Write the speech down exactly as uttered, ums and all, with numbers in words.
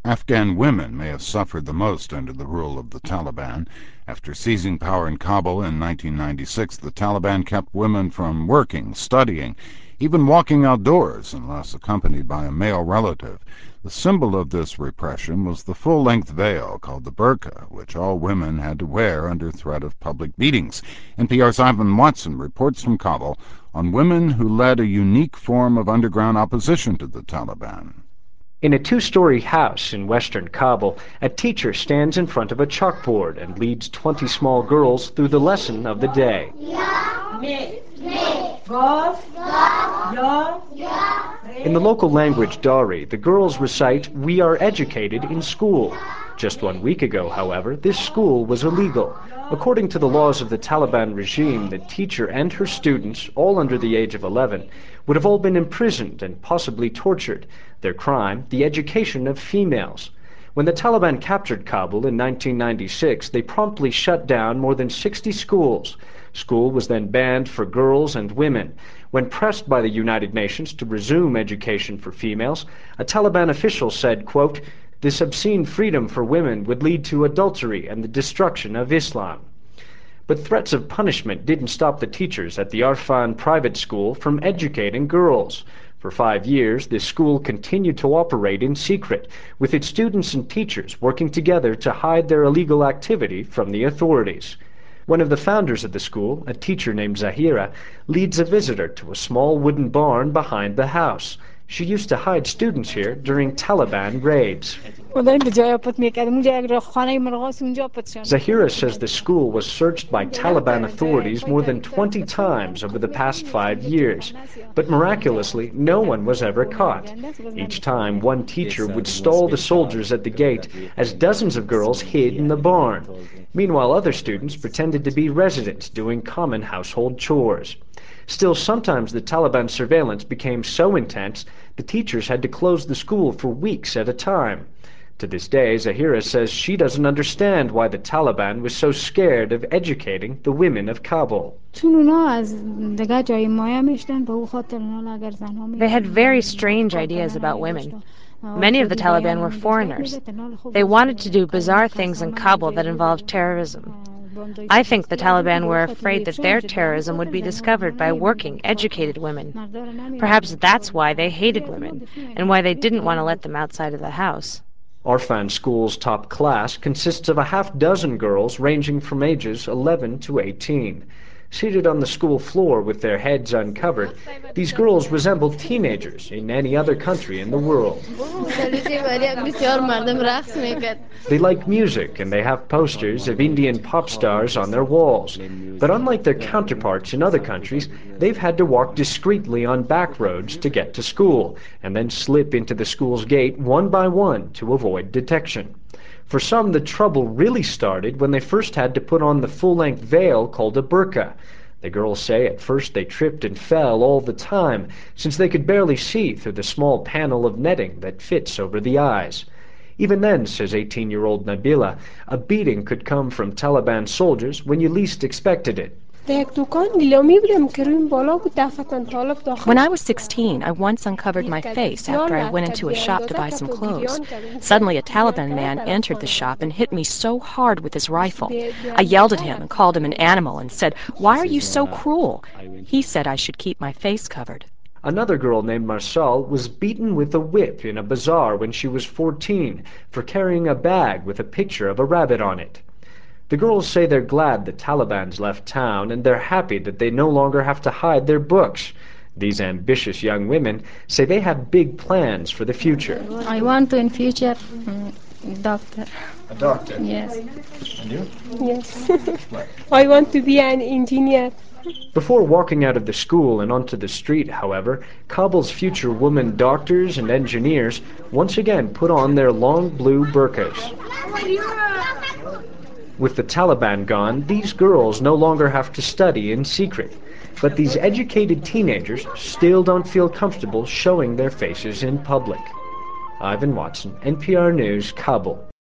Afghan women may have suffered the most under the rule of the Taliban. After seizing power in Kabul in nineteen ninety-six, the Taliban kept women from working, studying, even walking outdoors unless accompanied by a male relative. The symbol of this repression was the full-length veil called the burqa, which all women had to wear under threat of public beatings. N P R's Ivan Watson reports from Kabul on women who led a unique form of underground opposition to the Taliban. In a two-story house in western Kabul, a teacher stands in front of a chalkboard and leads twenty small girls through the lesson of the day. In the local language Dari, the girls recite, "We are educated in school." Just one week ago, however, this school was illegal. According to the laws of the Taliban regime, the teacher and her students, all under the age of eleven, would have all been imprisoned and possibly tortured. Their crime, the education of females. When the Taliban captured Kabul in nineteen ninety-six, they promptly shut down more than sixty schools. School was then banned for girls and women. When pressed by the United Nations to resume education for females, a Taliban official said, quote, "This obscene freedom for women would lead to adultery and the destruction of Islam." But threats of punishment didn't stop the teachers at the Arfan private school from educating girls. For five years, this school continued to operate in secret, with its students and teachers working together to hide their illegal activity from the authorities. One of the founders of the school, a teacher named Zahira, leads a visitor to a small wooden barn behind the house. She used to hide students here during Taliban raids. Zahira says the school was searched by Taliban authorities more than twenty times over the past five years, but miraculously no one was ever caught. Each time, one teacher would stall the soldiers at the gate as dozens of girls hid in the barn. Meanwhile, other students pretended to be residents doing common household chores. Still, sometimes the Taliban surveillance became so intense, the teachers had to close the school for weeks at a time. To this day, Zahira says she doesn't understand why the Taliban was so scared of educating the women of Kabul. They had very strange ideas about women. Many of the Taliban were foreigners. They wanted to do bizarre things in Kabul that involved terrorism. I think the Taliban were afraid that their terrorism would be discovered by working, educated women. Perhaps that's why they hated women, and why they didn't want to let them outside of the house. Arfan School's top class consists of a half dozen girls ranging from ages eleven to eighteen. Seated on the school floor with their heads uncovered, these girls resemble teenagers in any other country in the world. They like music and they have posters of Indian pop stars on their walls. But unlike their counterparts in other countries, they've had to walk discreetly on back roads to get to school, and then slip into the school's gate one by one to avoid detection. For some, the trouble really started when they first had to put on the full-length veil called a burqa. The girls say at first they tripped and fell all the time, since they could barely see through the small panel of netting that fits over the eyes. Even then, says eighteen-year-old Nabila, a beating could come from Taliban soldiers when you least expected it. When I was sixteen, I once uncovered my face after I went into a shop to buy some clothes. Suddenly, a Taliban man entered the shop and hit me so hard with his rifle. I yelled at him and called him an animal and said, "Why are you so cruel?" He said I should keep my face covered. Another girl named Marsal was beaten with a whip in a bazaar when she was fourteen for carrying a bag with a picture of a rabbit on it. The girls say they're glad the Taliban's left town, and they're happy that they no longer have to hide their books. These ambitious young women say they have big plans for the future. I want to in future um, doctor. A doctor? Yes. And you? Yes. I want to be an engineer. Before walking out of the school and onto the street, however, Kabul's future women doctors and engineers once again put on their long blue burqas. With the Taliban gone, these girls no longer have to study in secret. But these educated teenagers still don't feel comfortable showing their faces in public. Ivan Watson, N P R News, Kabul.